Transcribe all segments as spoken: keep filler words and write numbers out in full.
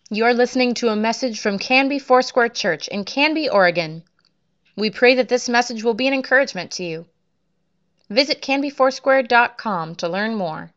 You're listening to a message from Canby Foursquare Church in Canby, Oregon. We pray that this message will be an encouragement to you. Visit canby foursquare dot com to learn more.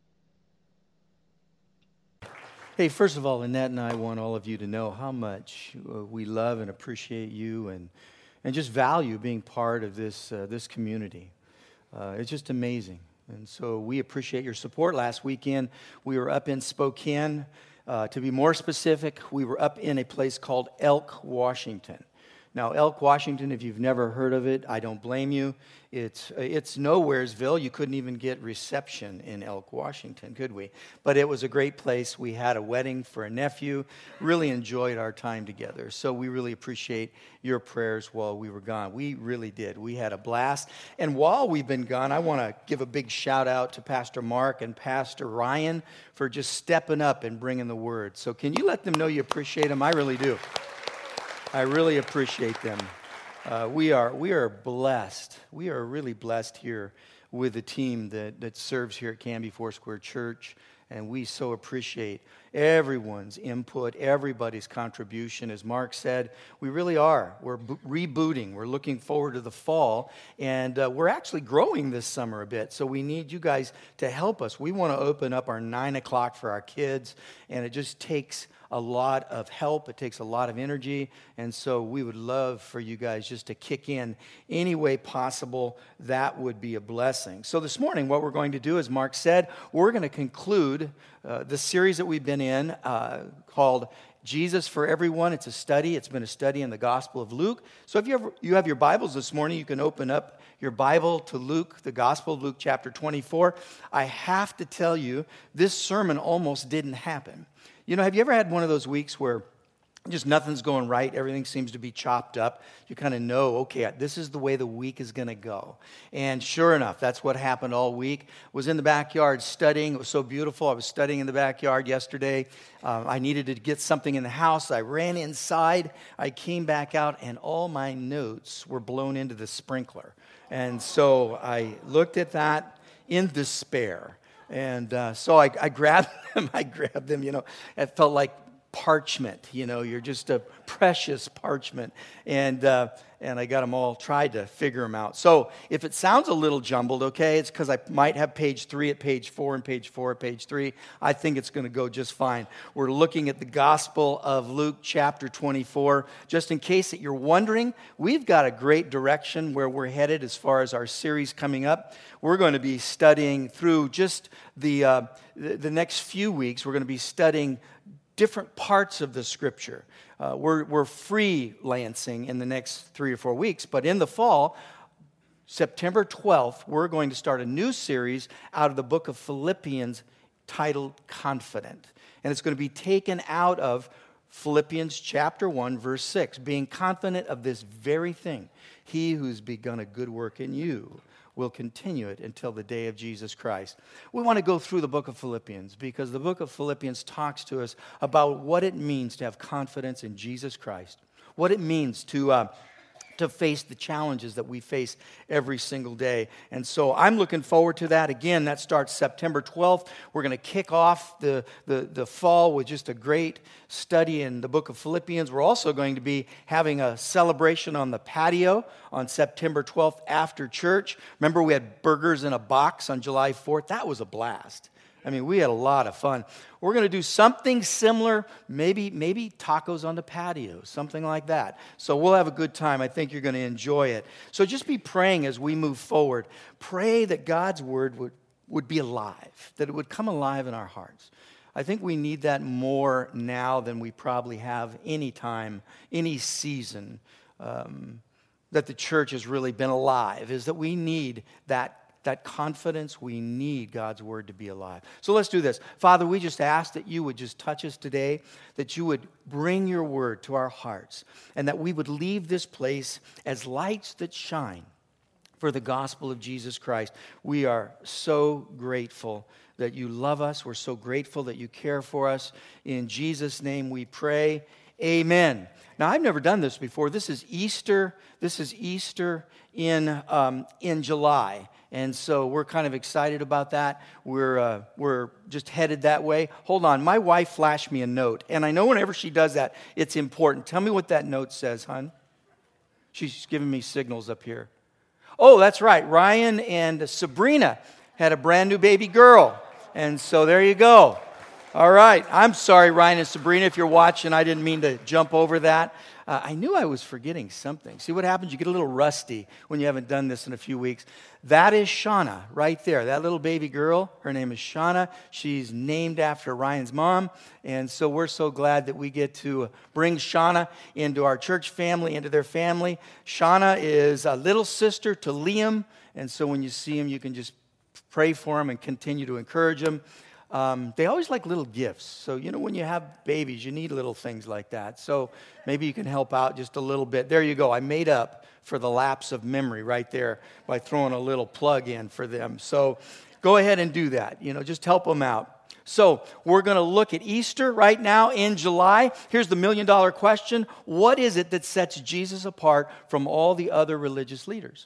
Hey, first of all, Annette and I want all of you to know how much uh, we love and appreciate you and, and just value being part of this, uh, this community. Uh, it's just amazing. And so we appreciate your support. Last weekend, we were up in Spokane. Uh, to be more specific, we were up in a place called Elk, Washington. Now, Elk, Washington, if you've never heard of it, I don't blame you. It's it's nowheresville. You couldn't even get reception in Elk, Washington, could we? But it was a great place. We had a wedding for a nephew. Really enjoyed our time together. So we really appreciate your prayers while we were gone. We really did. We had a blast. And while we've been gone, I want to give a big shout out to Pastor Mark and Pastor Ryan for just stepping up and bringing the word. So can you let them know you appreciate them? I really do. I really appreciate them. Uh, we are we are blessed. We are really blessed here with the team that, that serves here at Canby Foursquare Church, and we so appreciate everyone's input, everybody's contribution. As Mark said, we really are. We're bo- rebooting. We're looking forward to the fall, and uh, we're actually growing this summer a bit, so we need you guys to help us. We want to open up our nine o'clock for our kids, and it just takes a lot of help. It takes a lot of energy, and so we would love for you guys just to kick in any way possible. That would be a blessing. So this morning, what we're going to do, as Mark said, we're going to conclude uh, the series that we've been in uh, called Jesus for Everyone. It's a study. It's been a study in the Gospel of Luke. So if you have, you have your Bibles this morning, you can open up your Bible to Luke, the Gospel of Luke, chapter twenty-four. I have to tell you, this sermon almost didn't happen. You know, have you ever had one of those weeks where just nothing's going right, everything seems to be chopped up? You kind of know, okay, this is the way the week is going to go. And sure enough, that's what happened all week. Was in the backyard studying. It was so beautiful. I was studying in the backyard yesterday. Uh, I needed to get something in the house. I ran inside. I came back out, and all my notes were blown into the sprinkler. And so I looked at that in despair. And uh, so I, I grabbed them, I grabbed them, you know, it felt like parchment, you know, you're just a precious parchment. And uh, and I got them all, tried to figure them out. So if it sounds a little jumbled, okay, it's because I might have page three at page four and page four at page three. I think it's going to go just fine. We're looking at the Gospel of Luke chapter twenty-four. Just in case that you're wondering, we've got a great direction where we're headed as far as our series coming up. We're going to be studying through just the, uh, the, the next few weeks. We're going to be studying different parts of the Scripture. Uh, we're, we're freelancing in the next three or four weeks, but in the fall, September twelfth, we're going to start a new series out of the book of Philippians titled Confident. And it's going to be taken out of Philippians chapter one, verse six, being confident of this very thing. He who's begun a good work in you will continue it until the day of Jesus Christ. We want to go through the book of Philippians because the book of Philippians talks to us about what it means to have confidence in Jesus Christ, what it means to uh, to face the challenges that we face every single day. And so I'm looking forward to that. Again, that starts September twelfth. We're going to kick off the, the, the fall with just a great study in the book of Philippians. We're also going to be having a celebration on the patio on September twelfth after church. Remember, we had burgers in a box on July fourth. That was a blast. I mean, we had a lot of fun. We're going to do something similar, maybe maybe tacos on the patio, something like that. So we'll have a good time. I think you're going to enjoy it. So just be praying as we move forward. Pray that God's word would, would be alive, that it would come alive in our hearts. I think we need that more now than we probably have any time, any season um, that the church has really been alive, is that we need that That confidence. We need God's word to be alive. So let's do this. Father, we just ask that you would just touch us today, that you would bring your word to our hearts, and that we would leave this place as lights that shine for the gospel of Jesus Christ. We are so grateful that you love us. We're so grateful that you care for us. In Jesus' name we pray. Amen. Now, I've never done this before. This is Easter. This is Easter in um, in July. And so we're kind of excited about that. We're uh, we're just headed that way. Hold on. My wife flashed me a note. And I know whenever she does that, it's important. Tell me what that note says, hon. She's giving me signals up here. Oh, that's right. Ryan and Sabrina had a brand new baby girl. And so there you go. All right. I'm sorry, Ryan and Sabrina, if you're watching. I didn't mean to jump over that. Uh, I knew I was forgetting something. See what happens? You get a little rusty when you haven't done this in a few weeks. That is Shauna right there. That little baby girl, her name is Shauna. She's named after Ryan's mom. And so we're so glad that we get to bring Shauna into our church family, into their family. Shauna is a little sister to Liam. And so when you see him, you can just pray for him and continue to encourage him. Um, they always like little gifts. So, you know, when you have babies, you need little things like that. So maybe you can help out just a little bit. There you go. I made up for the lapse of memory right there by throwing a little plug in for them. So go ahead and do that. You know, just help them out. So we're going to look at Easter right now in July. Here's the million dollar question. What is it that sets Jesus apart from all the other religious leaders?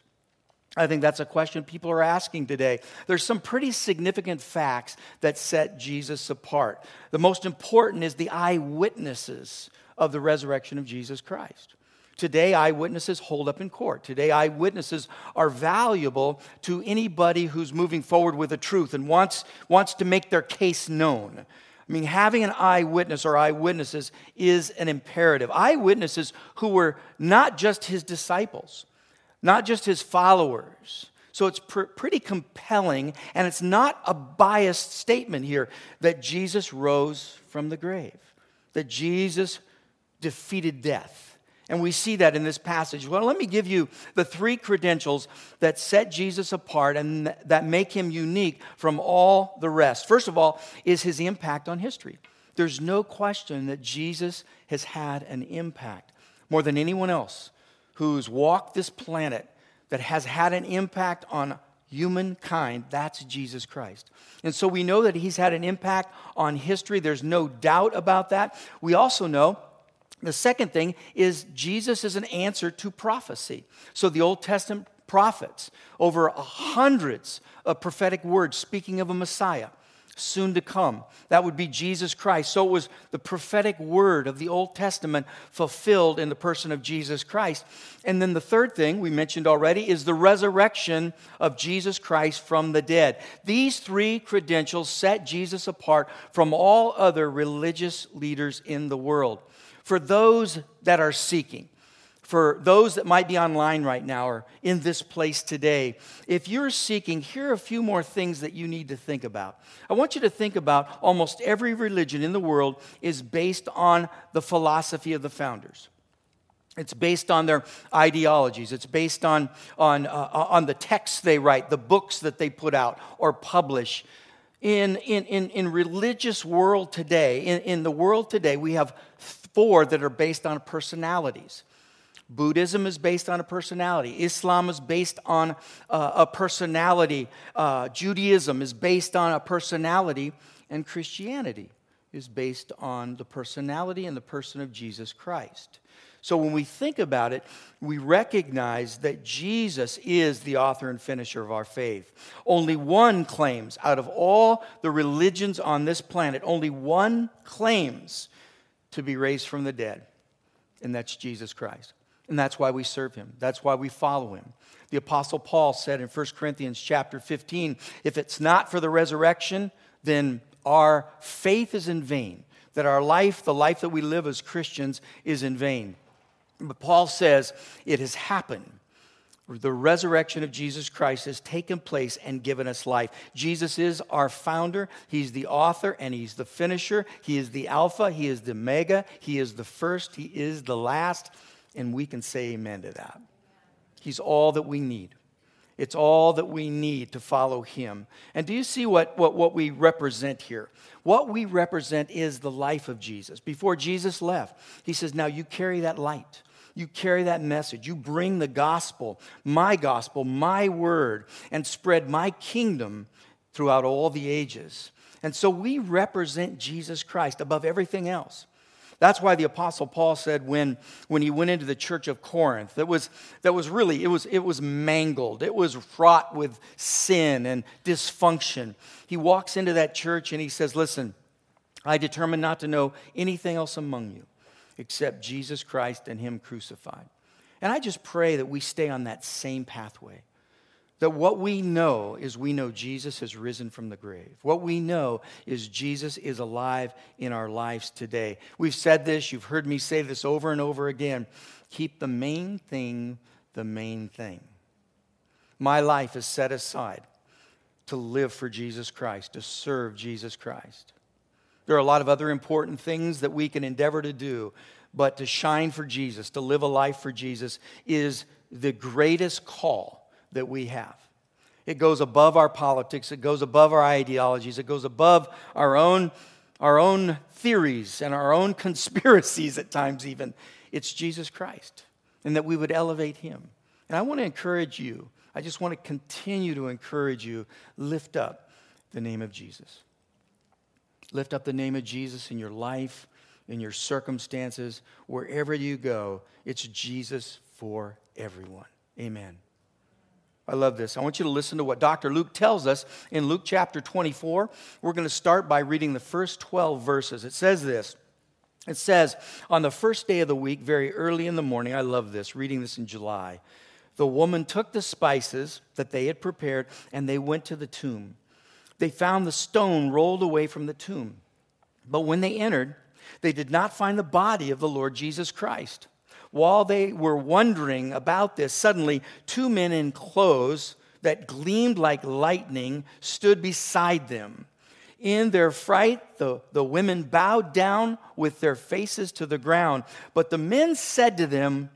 I think that's a question people are asking today. There's some pretty significant facts that set Jesus apart. The most important is the eyewitnesses of the resurrection of Jesus Christ. Today, eyewitnesses hold up in court. Today, eyewitnesses are valuable to anybody who's moving forward with the truth and wants, wants to make their case known. I mean, having an eyewitness or eyewitnesses is an imperative. Eyewitnesses who were not just his disciples, not just his followers. So it's pr- pretty compelling, and it's not a biased statement here that Jesus rose from the grave, that Jesus defeated death. And we see that in this passage. Well, let me give you the three credentials that set Jesus apart and th- that make him unique from all the rest. First of all is his impact on history. There's no question that Jesus has had an impact more than anyone else who's walked this planet that has had an impact on humankind. That's Jesus Christ. And so we know that he's had an impact on history. There's no doubt about that. We also know the second thing is Jesus is an answer to prophecy. So the Old Testament prophets, over hundreds of prophetic words speaking of a Messiah soon to come. That would be Jesus Christ. So it was the prophetic word of the Old Testament fulfilled in the person of Jesus Christ. And then the third thing we mentioned already is the resurrection of Jesus Christ from the dead. These three credentials set Jesus apart from all other religious leaders in the world. For those that are seeking, for those that might be online right now or in this place today, if you're seeking, here are a few more things that you need to think about. I want you to think about almost every religion in the world is based on the philosophy of the founders. It's based on their ideologies. It's based on, on, uh, on the texts they write, the books that they put out or publish. In, in, in, in religious world today, in, in the world today, we have four that are based on personalities. Buddhism is based on a personality. Islam is based on uh, a personality. Uh, Judaism is based on a personality. And Christianity is based on the personality and the person of Jesus Christ. So when we think about it, we recognize that Jesus is the author and finisher of our faith. Only one claims, out of all the religions on this planet, only one claims to be raised from the dead, and that's Jesus Christ. And that's why we serve him. That's why we follow him. The Apostle Paul said in First Corinthians chapter fifteen, if it's not for the resurrection, then our faith is in vain. That our life, the life that we live as Christians, is in vain. But Paul says it has happened. The resurrection of Jesus Christ has taken place and given us life. Jesus is our founder. He's the author and he's the finisher. He is the Alpha. He is the Omega. He is the first. He is the last. And we can say amen to that. He's all that we need. It's all that we need to follow him. And do you see what, what, what we represent here? What we represent is the life of Jesus. Before Jesus left, he says, now you carry that light. You carry that message. You bring the gospel, my gospel, my word, and spread my kingdom throughout all the ages. And so we represent Jesus Christ above everything else. That's why the Apostle Paul said when, when he went into the church of Corinth, that was, that was really, it was, it was mangled. It was fraught with sin and dysfunction. He walks into that church and he says, listen, I determined not to know anything else among you except Jesus Christ and him crucified. And I just pray that we stay on that same pathway. That what we know is we know Jesus has risen from the grave. What we know is Jesus is alive in our lives today. We've said this, you've heard me say this over and over again. Keep the main thing the main thing. My life is set aside to live for Jesus Christ, to serve Jesus Christ. There are a lot of other important things that we can endeavor to do, but to shine for Jesus, to live a life for Jesus is the greatest call that we have. It goes above our politics. It goes above our ideologies. It goes above our own, our own theories and our own conspiracies at times even. It's Jesus Christ, and that we would elevate him. And I want to encourage you. I just want to continue to encourage you. Lift up the name of Jesus. Lift up the name of Jesus in your life, in your circumstances, wherever you go. It's Jesus for everyone. Amen. I love this. I want you to listen to what Doctor Luke tells us in Luke chapter twenty-four. We're going to start by reading the first twelve verses. It says this. It says, on the first day of the week, very early in the morning, I love this, reading this in July, the woman took the spices that they had prepared and they went to the tomb. They found the stone rolled away from the tomb. But when they entered, they did not find the body of the Lord Jesus Christ. While they were wondering about this, suddenly two men in clothes that gleamed like lightning stood beside them. In their fright, the, the women bowed down with their faces to the ground. But the men said to them,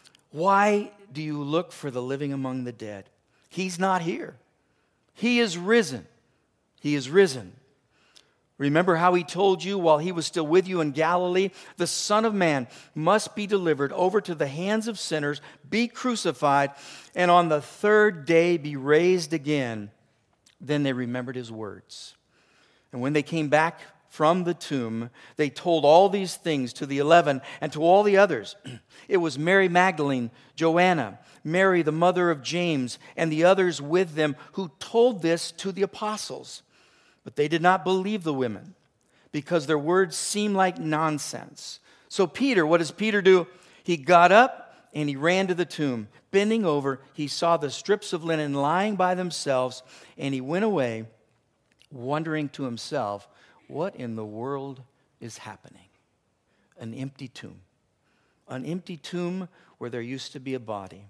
"Why do you look for the living among the dead? He's not here. He is risen. He is risen. Remember how he told you while he was still with you in Galilee, the Son of Man must be delivered over to the hands of sinners, be crucified, and on the third day be raised again." Then they remembered his words. And when they came back from the tomb, they told all these things to the eleven and to all the others. It was Mary Magdalene, Joanna, Mary the mother of James, and the others with them who told this to the apostles. But they did not believe the women because their words seemed like nonsense. So Peter, what does Peter do? He got up and he ran to the tomb. Bending over, he saw the strips of linen lying by themselves, and he went away wondering to himself, what in the world is happening? An empty tomb. An empty tomb where there used to be a body.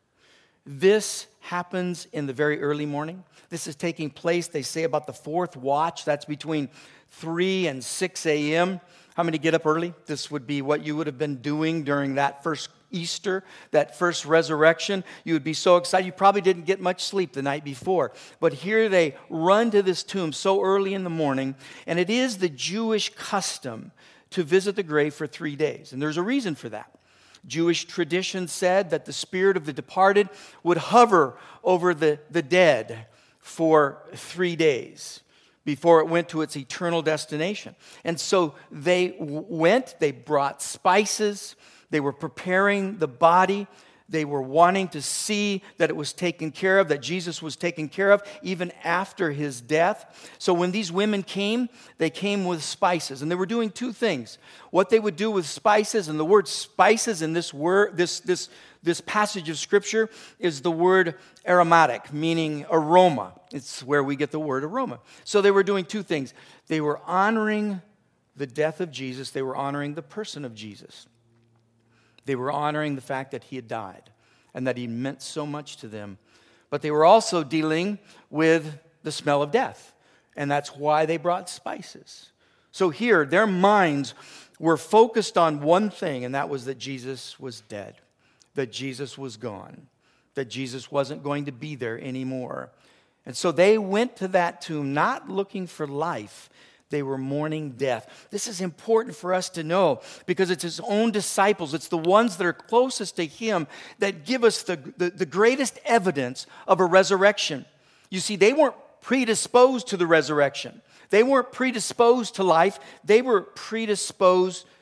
This happens in the very early morning. This is taking place, they say, about the fourth watch. That's between three and six a.m. How many get up early? This would be what you would have been doing during that first Easter, that first resurrection. You would be so excited. You probably didn't get much sleep the night before. But here they run to this tomb so early in the morning, and it is the Jewish custom to visit the grave for three days. And there's a reason for that. Jewish tradition said that the spirit of the departed would hover over the, the dead for three days before it went to its eternal destination. And so they w- went, they brought spices, they were preparing the body, they were wanting to see that it was taken care of, that Jesus was taken care of even after his death. So when these women came, they came with spices, and they were doing two things. What they would do with spices, and the word spices in this word, this this this passage of Scripture is the word aromatic, meaning aroma. It's where we get the word aroma. So they were doing two things. They were honoring the death of Jesus. They were honoring the person of Jesus. They were honoring the fact that he had died and that he meant so much to them. But they were also dealing with the smell of death. And that's why they brought spices. So here, their minds were focused on one thing, and that was that Jesus was dead, that Jesus was gone, that Jesus wasn't going to be there anymore. And so they went to that tomb not looking for life. They were mourning death. This is important for us to know because it's his own disciples. It's the ones that are closest to him that give us the, the, the greatest evidence of a resurrection. You see, they weren't predisposed to the resurrection. They weren't predisposed to life. They were predisposed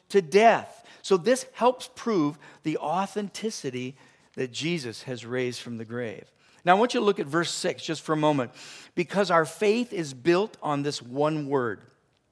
to death. So this helps prove the authenticity that Jesus has raised from the grave. Now I want you to look at verse six just for a moment, because our faith is built on this one word.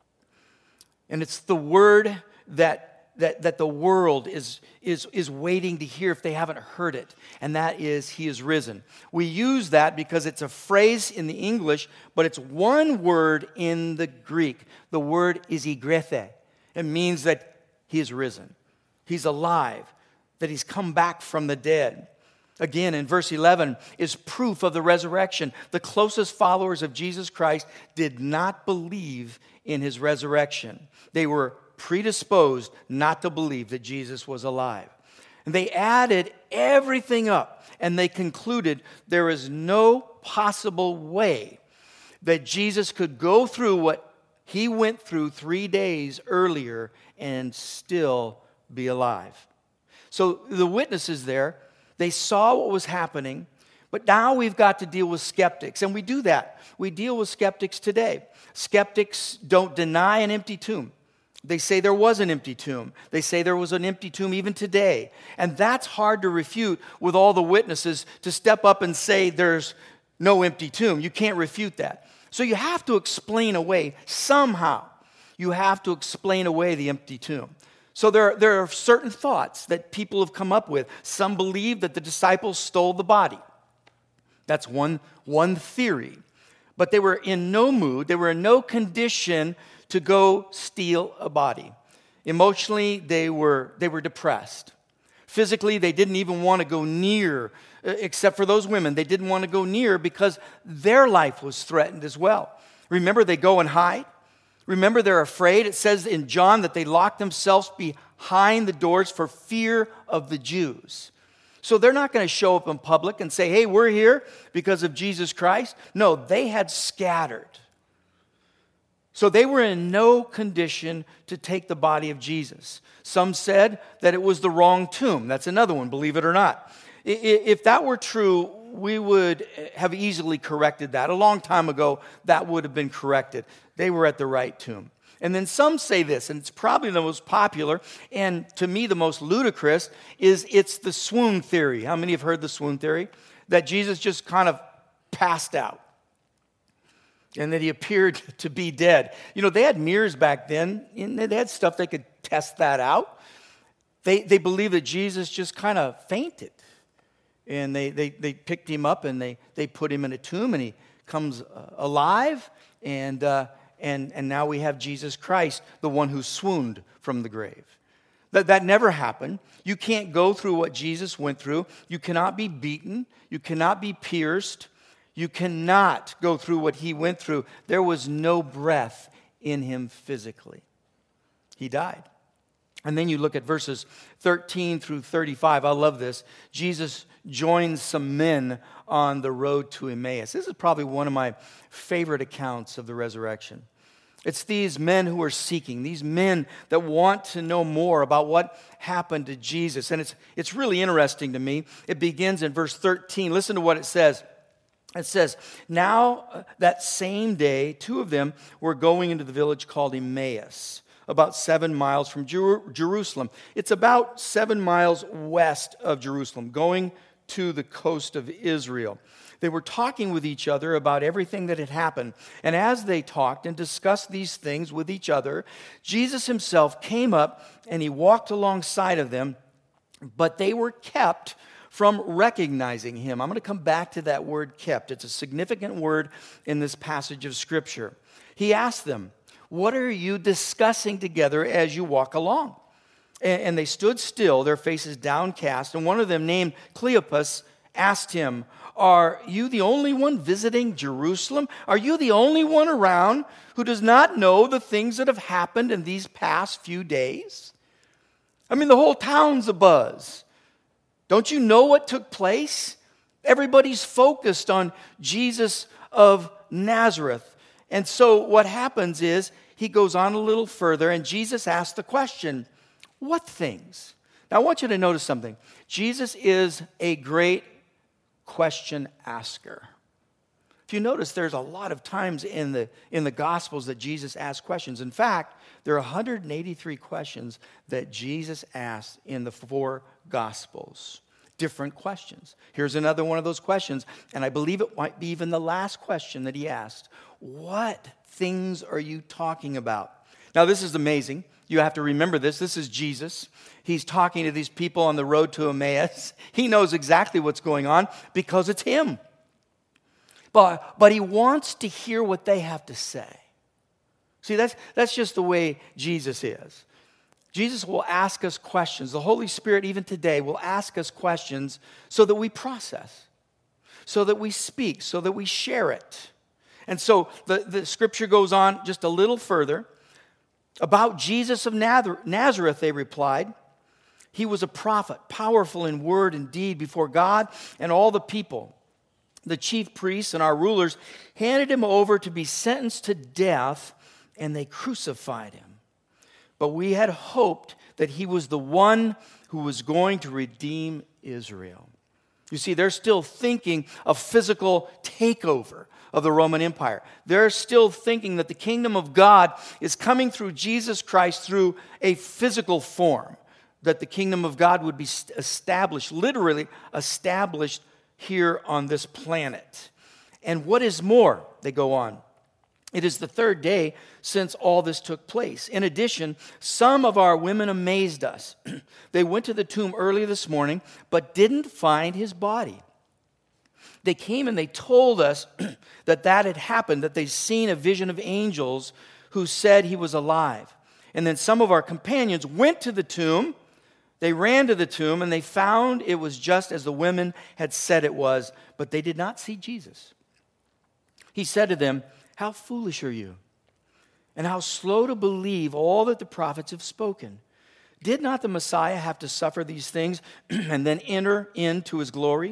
And it's the word that, that, that the world is, is, is waiting to hear if they haven't heard it. And that is, He is risen. We use that because it's a phrase in the English, but it's one word in the Greek. The word is igrethe. It means that He is risen. He's alive, that He's come back from the dead. Again, in verse eleven is proof of the resurrection. The closest followers of Jesus Christ did not believe in His resurrection. They were predisposed not to believe that Jesus was alive. And they added everything up, and they concluded there is no possible way that Jesus could go through what He went through three days earlier and still be alive. So the witnesses there, they saw what was happening, but now we've got to deal with skeptics, and we do that. We deal with skeptics today. Skeptics don't deny an empty tomb. They say there was an empty tomb. They say there was an empty tomb even today. And that's hard to refute with all the witnesses to step up and say there's no empty tomb. You can't refute that. So you have to explain away somehow. You have to explain away the empty tomb. So there, there are certain thoughts that people have come up with. Some believe that the disciples stole the body. That's one, one theory. But they were in no mood, they were in no condition to go steal a body. Emotionally, they were, they were depressed. Physically, they didn't even want to go near, except for those women. They didn't want to go near because their life was threatened as well. Remember, they go and hide. Remember, they're afraid. It says in John that they locked themselves behind the doors for fear of the Jews. So they're not going to show up in public and say, hey, we're here because of Jesus Christ. No, they had scattered. So they were in no condition to take the body of Jesus. Some said that it was the wrong tomb. That's another one, believe it or not. If that were true, we would have easily corrected that. A long time ago, that would have been corrected. They were at the right tomb. And then some say this, and it's probably the most popular, and to me the most ludicrous, is it's the swoon theory. How many have heard the swoon theory? That Jesus just kind of passed out. And that He appeared to be dead. You know, they had mirrors back then, and they had stuff they could test that out. They, they believe that Jesus just kind of fainted. And they, they, they picked Him up and they, they put Him in a tomb, and He comes uh, alive. And, uh, and, and now we have Jesus Christ, the one who swooned from the grave. That, that never happened. You can't go through what Jesus went through. You cannot be beaten. You cannot be pierced. You cannot go through what He went through. There was no breath in Him physically. He died. And then you look at verses thirteen through thirty-five. I love this. Jesus joins some men on the road to Emmaus. This is probably one of my favorite accounts of the resurrection. It's these men who are seeking, these men that want to know more about what happened to Jesus. And it's, it's really interesting to me. It begins in verse thirteen. Listen to what it says. It says, now that same day, two of them were going into the village called Emmaus, about seven miles from Jer- Jerusalem. It's about seven miles west of Jerusalem, going to the coast of Israel. They were talking with each other about everything that had happened. And as they talked and discussed these things with each other, Jesus Himself came up and He walked alongside of them, but they were kept from recognizing Him. I'm going to come back to that word kept. It's a significant word in this passage of Scripture. He asked them, what are you discussing together as you walk along? And they stood still, their faces downcast, and one of them, named Cleopas, asked Him, are you the only one visiting Jerusalem? Are you the only one around who does not know the things that have happened in these past few days? I mean, the whole town's abuzz. Don't you know what took place? Everybody's focused on Jesus of Nazareth. And so what happens is He goes on a little further, and Jesus asks the question, what things? Now I want you to notice something. Jesus is a great question asker. If you notice, there's a lot of times in the, in the Gospels that Jesus asked questions. In fact, there are one hundred eighty-three questions that Jesus asked in the four Gospels. Different questions. Here's another one of those questions, and I believe it might be even the last question that he asked. What things are you talking about? Now, this is amazing. You have to remember this. This is Jesus. He's talking to these people on the road to Emmaus. He knows exactly what's going on because it's him. But, but he wants to hear what they have to say. See, that's, that's just the way Jesus is. Jesus will ask us questions. The Holy Spirit, even today, will ask us questions so that we process, so that we speak, so that we share it. And so the, the scripture goes on just a little further. About Jesus of Nazareth, they replied, he was a prophet, powerful in word and deed before God and all the people. The chief priests and our rulers handed him over to be sentenced to death, and they crucified him. But we had hoped that he was the one who was going to redeem Israel. You see, they're still thinking of physical takeover of the Roman Empire. They're still thinking that the kingdom of God is coming through Jesus Christ through a physical form, that the kingdom of God would be established, literally established here on this planet. And what is more, they go on, it is the third day since all this took place. In addition, some of our women amazed us. They went to the tomb early this morning, but didn't find his body. They came and they told us that that had happened, that they'd seen a vision of angels who said he was alive. And then some of our companions went to the tomb. They ran to the tomb and they found it was just as the women had said it was, but they did not see Jesus. He said to them, "How foolish are you, and how slow to believe all that the prophets have spoken. Did not the Messiah have to suffer these things and then enter into his glory?"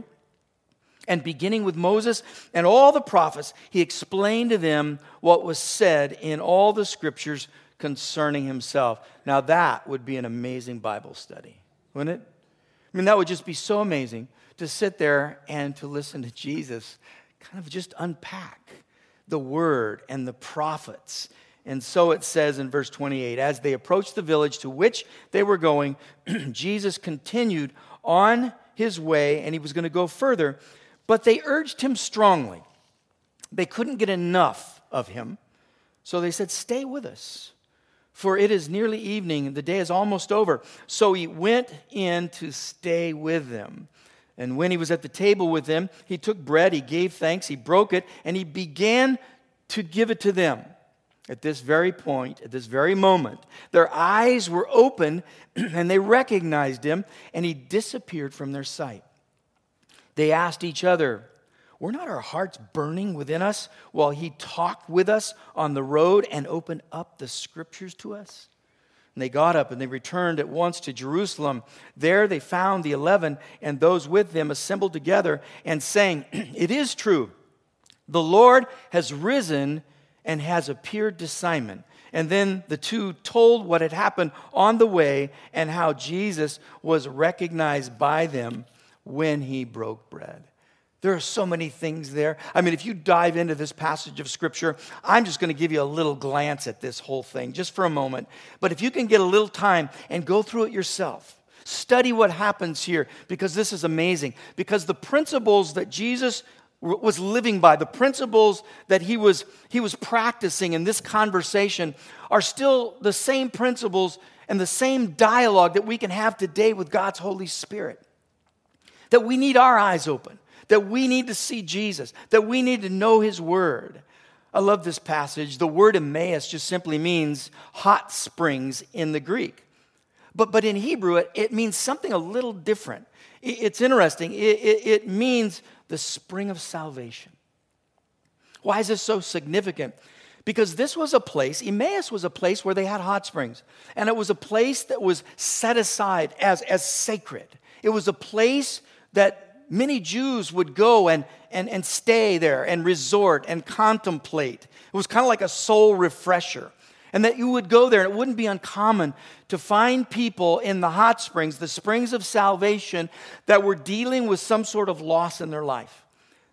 And beginning with Moses and all the prophets, he explained to them what was said in all the scriptures concerning himself. Now that would be an amazing Bible study, wouldn't it? I mean, that would just be so amazing to sit there and to listen to Jesus kind of just unpack the word and the prophets. And so it says in verse twenty-eight, as they approached the village to which they were going, Jesus continued on his way, and he was going to go further, but they urged him strongly. They couldn't get enough of him, so they said, "Stay with us, for it is nearly evening, and the day is almost over." So he went in to stay with them. And when he was at the table with them, he took bread, he gave thanks, he broke it, and he began to give it to them. At this very point, at this very moment, their eyes were open, and they recognized him, and he disappeared from their sight. They asked each other, "Were not our hearts burning within us while he talked with us on the road and opened up the scriptures to us?" And they got up and they returned at once to Jerusalem. There they found the eleven and those with them assembled together and saying, "It is true, the Lord has risen and has appeared to Simon." And then the two told what had happened on the way and how Jesus was recognized by them when he broke bread. There are so many things there. I mean, if you dive into this passage of Scripture, I'm just going to give you a little glance at this whole thing, just for a moment. But if you can get a little time and go through it yourself, study what happens here, because this is amazing. Because the principles that Jesus was living by, the principles that he was, he was practicing in this conversation are still the same principles and the same dialogue that we can have today with God's Holy Spirit. That we need our eyes open. That we need to see Jesus, that we need to know his word. I love this passage. The word Emmaus just simply means hot springs in the Greek. But, but in Hebrew, it, it means something a little different. It, it's interesting. It, it, it means the spring of salvation. Why is this so significant? Because this was a place, Emmaus was a place where they had hot springs. And it was a place that was set aside as, as sacred. It was a place that many Jews would go and, and, and stay there and resort and contemplate. It was kind of like a soul refresher. And that you would go there, and it wouldn't be uncommon to find people in the hot springs, the springs of salvation, that were dealing with some sort of loss in their life.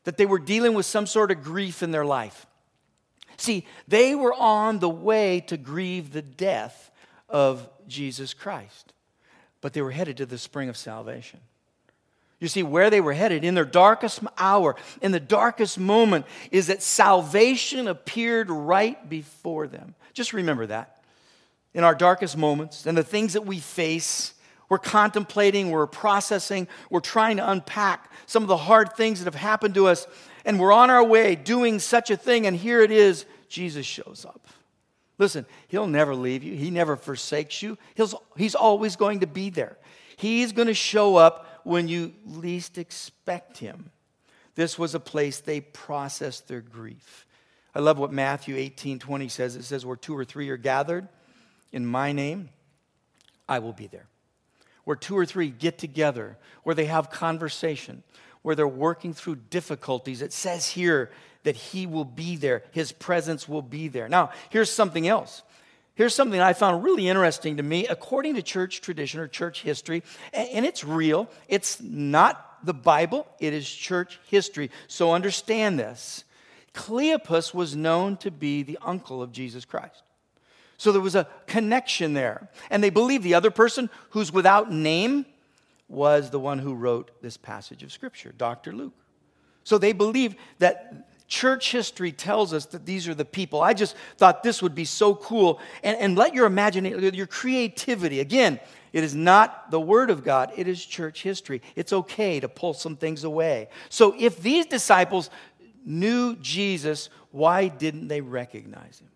that they were dealing with some sort of grief in their life. See, they were on the way to grieve the death of Jesus Christ, but they were headed to the spring of salvation. You see, where they were headed in their darkest hour, in the darkest moment, is that salvation appeared right before them. Just remember that. In our darkest moments and the things that we face, we're contemplating, we're processing, we're trying to unpack some of the hard things that have happened to us, and we're on our way doing such a thing, and here it is, Jesus shows up. Listen, He'll never leave you. He never forsakes you. He's, he's always going to be there. He's going to show up when you least expect Him. This was a place they processed their grief. I love what Matthew eighteen twenty says. It says, where two or three are gathered in my name, I will be there. Where two or three get together, where they have conversation, where they're working through difficulties, it says here that He will be there. His presence will be there. Now, here's something else. Here's something I found really interesting to me, according to church tradition or church history, and it's real. It's not the Bible, it is church history. So understand this. Cleopas was known to be the uncle of Jesus Christ. So there was a connection there. And they believe the other person who's without name was the one who wrote this passage of Scripture, Doctor Luke. So they believe that church history tells us that these are the people. I just thought this would be so cool. And, and let your imagination, your creativity, again, it is not the Word of God, it is church history. It's okay to pull some things away. So if these disciples knew Jesus, why didn't they recognize Him?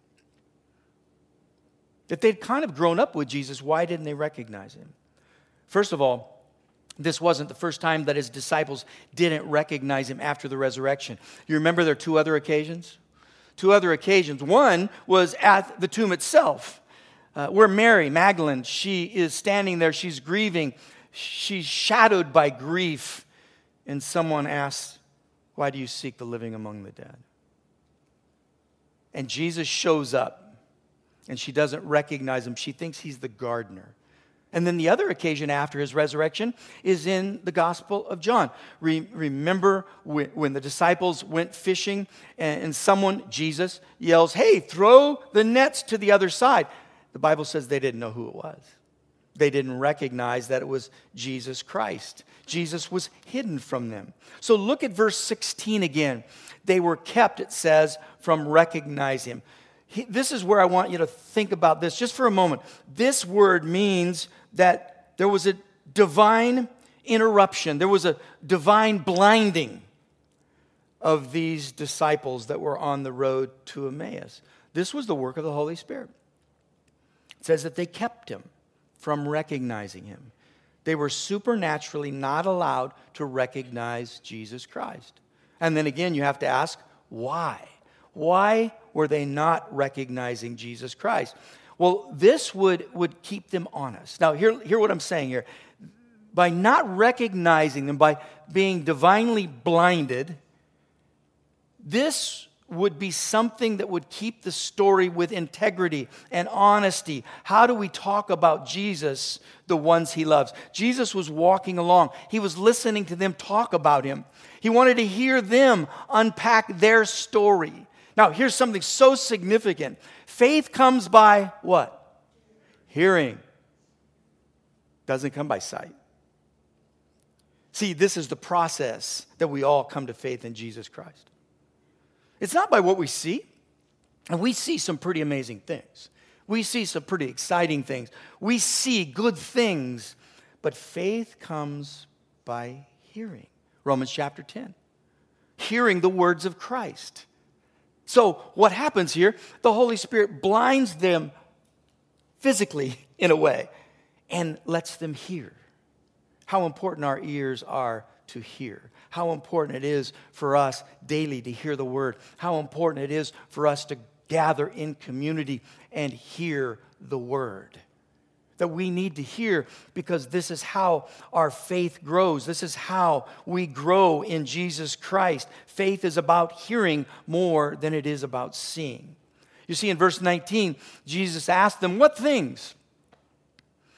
If they'd kind of grown up with Jesus, why didn't they recognize Him? First of all, this wasn't the first time that His disciples didn't recognize Him after the resurrection. You remember there are two other occasions? Two other occasions. One was at the tomb itself, uh, where Mary Magdalene, she is standing there, she's grieving, she's shadowed by grief, and someone asks, why do you seek the living among the dead? And Jesus shows up, and she doesn't recognize Him. She thinks He's the gardener. And then the other occasion after His resurrection is in the Gospel of John. Re- remember when, when the disciples went fishing and, and someone, Jesus, yells, hey, throw the nets to the other side. The Bible says they didn't know who it was. They didn't recognize that it was Jesus Christ. Jesus was hidden from them. So look at verse sixteen again. They were kept, it says, from recognizing Him. He, this is where I want you to think about this just for a moment. This word means that there was a divine interruption. There was a divine blinding of these disciples that were on the road to Emmaus. This was the work of the Holy Spirit. It says that they kept Him from recognizing Him. They were supernaturally not allowed to recognize Jesus Christ. And then again, you have to ask, why? Why were they not recognizing Jesus Christ? Well, this would, would keep them honest. Now, hear, hear what I'm saying here. By not recognizing them, by being divinely blinded, this would be something that would keep the story with integrity and honesty. How do we talk about Jesus, the ones He loves? Jesus was walking along. He was listening to them talk about Him. He wanted to hear them unpack their story. Now, here's something so significant. Faith comes by what? Hearing. Doesn't come by sight. See, this is the process that we all come to faith in Jesus Christ. It's not by what we see. And we see some pretty amazing things. We see some pretty exciting things. We see good things. But faith comes by hearing. Romans chapter ten. Hearing the words of Christ. So what happens here? The Holy Spirit blinds them physically in a way and lets them hear. How important our ears are to hear. How important it is for us daily to hear the word. How important it is for us to gather in community and hear the word. That we need to hear because this is how our faith grows. This is how we grow in Jesus Christ. Faith is about hearing more than it is about seeing. You see, in verse nineteen, Jesus asked them, what things?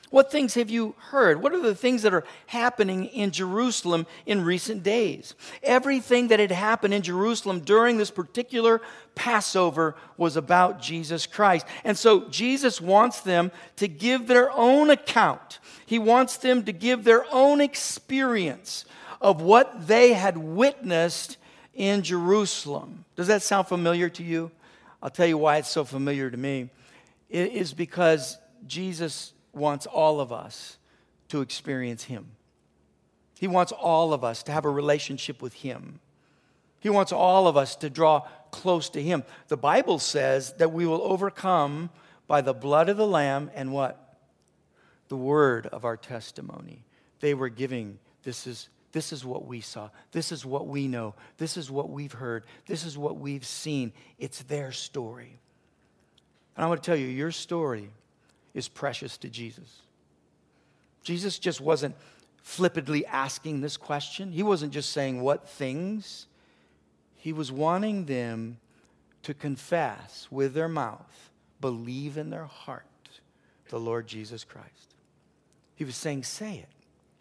What things have you heard? What are the things that are happening in Jerusalem in recent days? Everything that had happened in Jerusalem during this particular Passover was about Jesus Christ. And so Jesus wants them to give their own account. He wants them to give their own experience of what they had witnessed in Jerusalem. Does that sound familiar to you? I'll tell you why it's so familiar to me. It is because Jesus wants all of us to experience Him. He wants all of us to have a relationship with Him. He wants all of us to draw close to Him. The Bible says that we will overcome by the blood of the Lamb and what? The word of our testimony. They were giving, this is, this is what we saw. This is what we know. This is what we've heard. This is what we've seen. It's their story. And I want to tell you, your story is precious to Jesus. Jesus just wasn't flippantly asking this question. He wasn't just saying what things. He was wanting them to confess with their mouth, believe in their heart, the Lord Jesus Christ. He was saying, say it.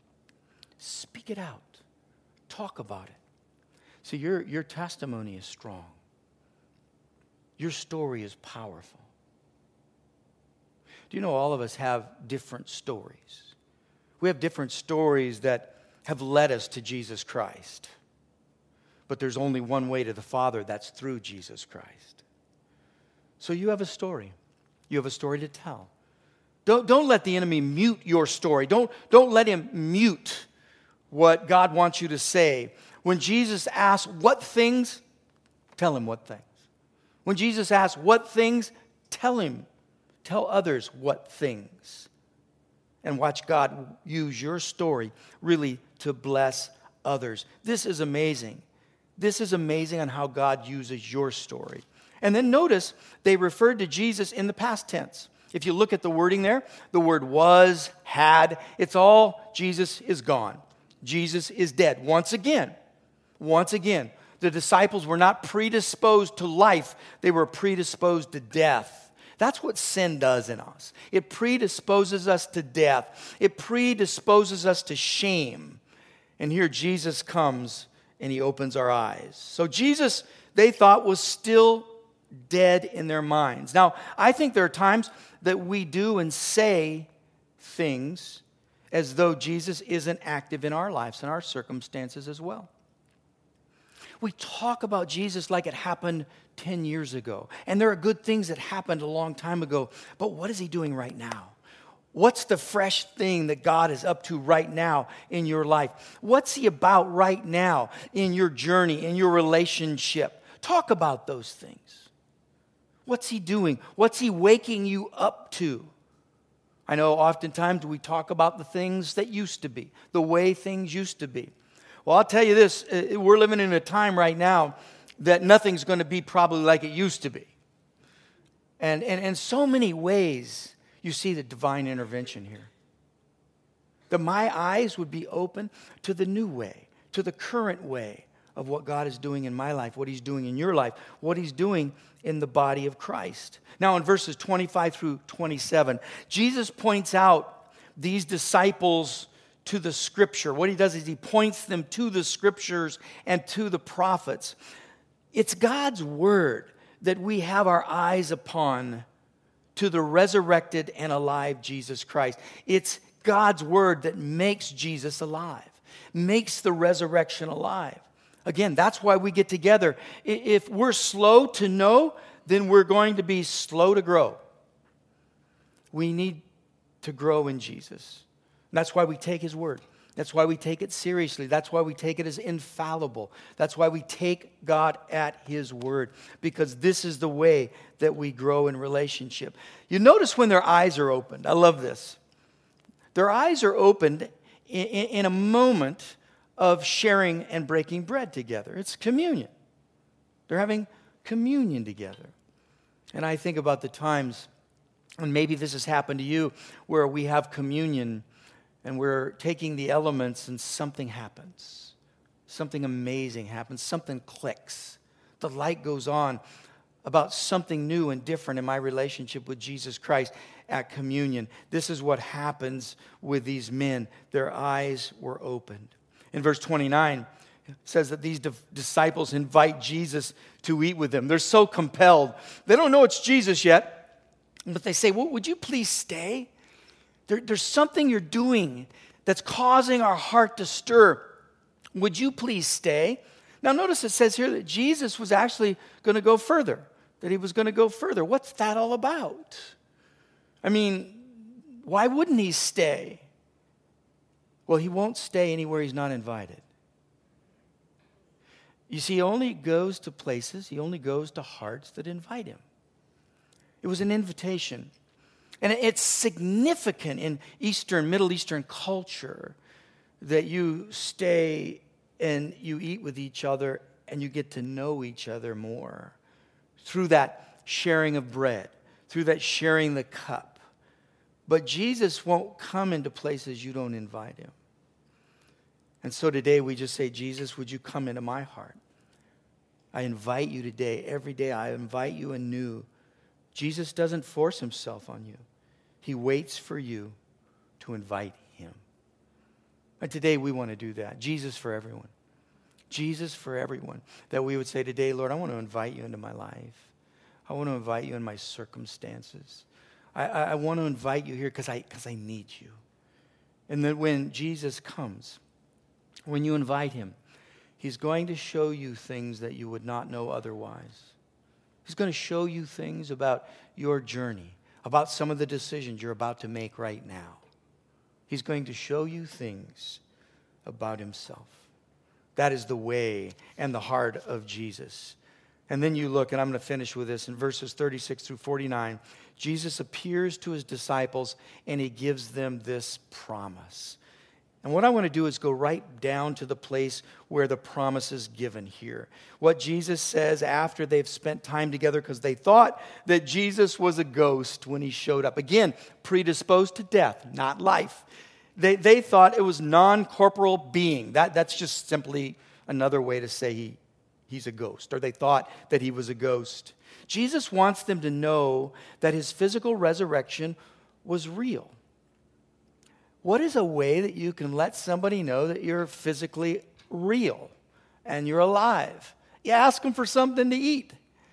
Speak it out. Talk about it. See, your, your testimony is strong. Your story is powerful. Do you know all of us have different stories? We have different stories that have led us to Jesus Christ. But there's only one way to the Father, that's through Jesus Christ. So you have a story. You have a story to tell. Don't, don't let the enemy mute your story. Don't, don't let him mute what God wants you to say. When Jesus asks what things, tell him what things. When Jesus asks what things, tell him. Tell others what things. And watch God use your story really to bless others. This is amazing. This is amazing on how God uses your story. And then notice they referred to Jesus in the past tense. If you look at the wording there, the word was, had, it's all Jesus is gone. Jesus is dead. Once again, once again, the disciples were not predisposed to life. They were predisposed to death. That's what sin does in us. It predisposes us to death. It predisposes us to shame. And here Jesus comes and He opens our eyes. So Jesus, they thought, was still dead in their minds. Now, I think there are times that we do and say things as though Jesus isn't active in our lives and our circumstances as well. We talk about Jesus like it happened ten years ago. And there are good things that happened a long time ago. But what is He doing right now? What's the fresh thing that God is up to right now in your life? What's He about right now in your journey, in your relationship? Talk about those things. What's He doing? What's He waking you up to? I know oftentimes we talk about the things that used to be, the way things used to be. Well, I'll tell you this, we're living in a time right now that nothing's going to be probably like it used to be. And in and, and so many ways, you see the divine intervention here. That my eyes would be open to the new way, to the current way of what God is doing in my life, what He's doing in your life, what He's doing in the body of Christ. Now in verses twenty-five through twenty-seven, Jesus points out these disciples to the Scripture. What He does is He points them to the Scriptures and to the prophets. It's God's Word that we have our eyes upon, to the resurrected and alive Jesus Christ. It's God's Word that makes Jesus alive, makes the resurrection alive. Again, that's why we get together. If we're slow to know, then we're going to be slow to grow. We need to grow in Jesus. That's why we take His Word. That's why we take it seriously. That's why we take it as infallible. That's why we take God at His Word, because this is the way that we grow in relationship. You notice when their eyes are opened. I love this. Their eyes are opened in, in, in a moment of sharing and breaking bread together. It's communion. They're having communion together. And I think about the times, and maybe this has happened to you, where we have communion and we're taking the elements and something happens. Something amazing happens. Something clicks. The light goes on about something new and different in my relationship with Jesus Christ. at communion. This is what happens with these men. Their eyes were opened. In verse twenty-nine, it says that these disciples invite Jesus to eat with them. They're so compelled. They don't know it's Jesus yet, but they say, well, would you please stay? There, there's something you're doing that's causing our heart to stir. Would you please stay? Now notice it says here that Jesus was actually going to go further, that he was going to go further. What's that all about? I mean, why wouldn't he stay? Well, he won't stay anywhere he's not invited. You see, he only goes to places, he only goes to hearts that invite him. It was an invitation. And it's significant in Eastern, Middle Eastern culture that you stay and you eat with each other and you get to know each other more through that sharing of bread, through that sharing the cup. But Jesus won't come into places you don't invite him. And so today we just say, Jesus, would you come into my heart? I invite you today. Every day I invite you anew. Jesus doesn't force himself on you. He waits for you to invite him. And today we want to do that. Jesus for everyone. Jesus for everyone. That we would say today, Lord, I want to invite you into my life. I want to invite you in my circumstances. I, I, I want to invite you here because I, because I need you. And that when Jesus comes, when you invite him, he's going to show you things that you would not know otherwise. He's going to show you things about your journey, about some of the decisions you're about to make right now. He's going to show you things about himself. That is the way and the heart of Jesus. And then you look, and I'm going to finish with this, in verses thirty-six through forty-nine, Jesus appears to his disciples and he gives them this promise. And what I want to do is go right down to the place where the promise is given here. What Jesus says after they've spent time together, because they thought that Jesus was a ghost when he showed up. Again, predisposed to death, not life. They, they thought it was non-corporeal being. That, that's just simply another way to say he, he's a ghost. Or they thought that he was a ghost. Jesus wants them to know that his physical resurrection was real. What is a way that you can let somebody know that you're physically real and you're alive? You ask them for something to eat.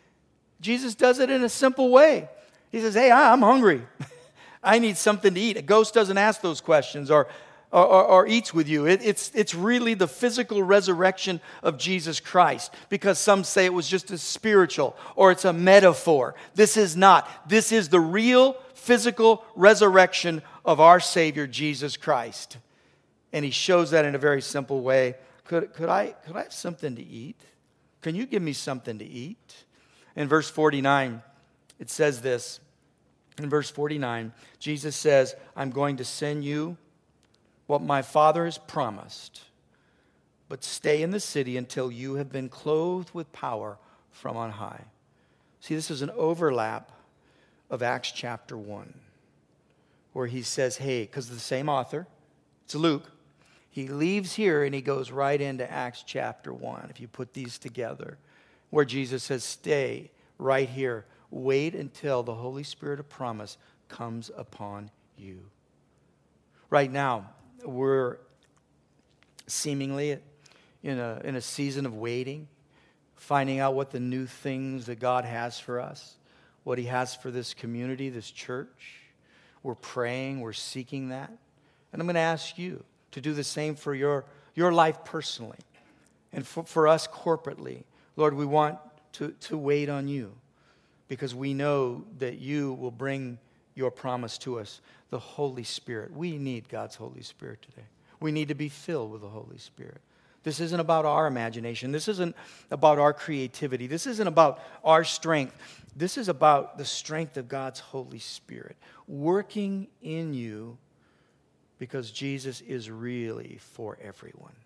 Jesus does it in a simple way. He says, hey, I'm hungry. I need something to eat. A ghost doesn't ask those questions or, or, or, or eats with you. It, it's, it's really the physical resurrection of Jesus Christ, because some say it was just a spiritual or it's a metaphor. This is not. This is the real physical resurrection of our Savior, Jesus Christ. And he shows that in a very simple way. Could, could, I, could I have something to eat? Can you give me something to eat? In verse forty-nine, it says this. In verse forty-nine, Jesus says, I'm going to send you what my Father has promised, but stay in the city until you have been clothed with power from on high. See, this is an overlap of Acts chapter one, where he says, hey, because the same author, it's Luke, he leaves here and he goes right into Acts chapter one, if you put these together, where Jesus says, stay right here. Wait until the Holy Spirit of promise comes upon you. Right now, we're seemingly in a, in a season of waiting, finding out what the new things that God has for us, what he has for this community, this church. We're praying, we're seeking that. And I'm going to ask you to do the same for your, your life personally and for, for us corporately. Lord, we want to, to wait on you, because we know that you will bring your promise to us, the Holy Spirit. We need God's Holy Spirit today. We need to be filled with the Holy Spirit. This isn't about our imagination. This isn't about our creativity. This isn't about our strength. This is about the strength of God's Holy Spirit working in you, because Jesus is really for everyone.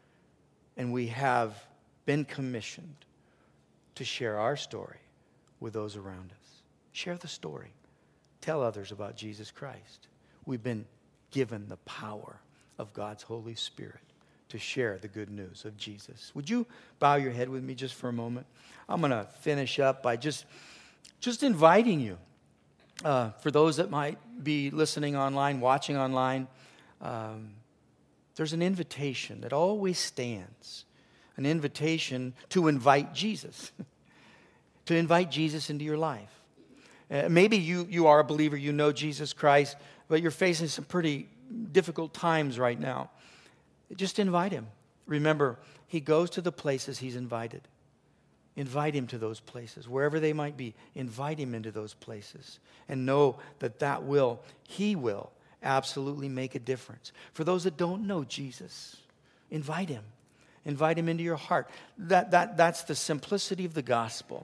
And we have been commissioned to share our story with those around us. Share the story. Tell others about Jesus Christ. We've been given the power of God's Holy Spirit to share the good news of Jesus. Would you bow your head with me just for a moment? I'm going to finish up by just, just inviting you uh, for those that might be listening online, watching online, um, there's an invitation that always stands, an invitation to invite Jesus, to invite Jesus into your life. Uh, maybe you, you are a believer, you know Jesus Christ, but you're facing some pretty difficult times right now. Just invite him. Remember, he goes to the places he's invited. Invite him to those places, wherever they might be. Invite him into those places. And know that that will, he will, absolutely make a difference. For those that don't know Jesus, invite him. Invite him into your heart. That, that, that's the simplicity of the gospel.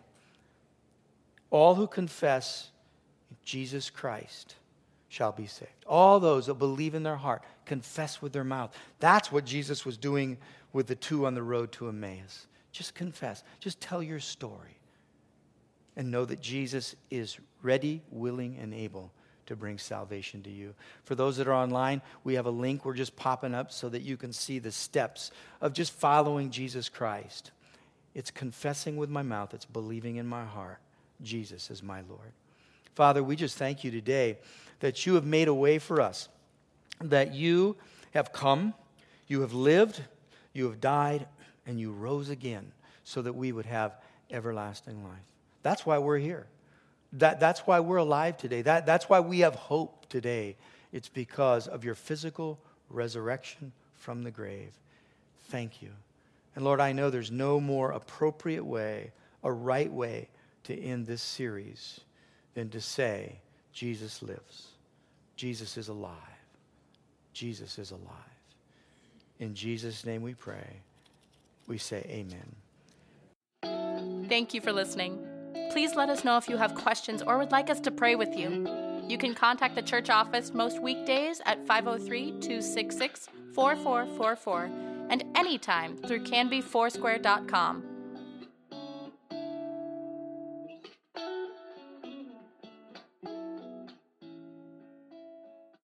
All who confess Jesus Christ shall be saved. All those that believe in their heart, confess with their mouth. That's what Jesus was doing with the two on the road to Emmaus. Just confess. Just tell your story. And know that Jesus is ready, willing, and able to bring salvation to you. For those that are online, we have a link we're just popping up so that you can see the steps of just following Jesus Christ. It's confessing with my mouth. It's believing in my heart. Jesus is my Lord. Father, we just thank you today that you have made a way for us, that you have come, you have lived, you have died, and you rose again so that we would have everlasting life. That's why we're here. That, that's why we're alive today. That, that's why we have hope today. It's because of your physical resurrection from the grave. Thank you. And Lord, I know there's no more appropriate way, a right way to end this series than to say, Jesus lives. Jesus is alive. Jesus is alive. In Jesus' name we pray. We say amen. Thank you for listening. Please let us know if you have questions or would like us to pray with you. You can contact the church office most weekdays at five oh three, two six six, four four four four and anytime through canby foursquare dot com.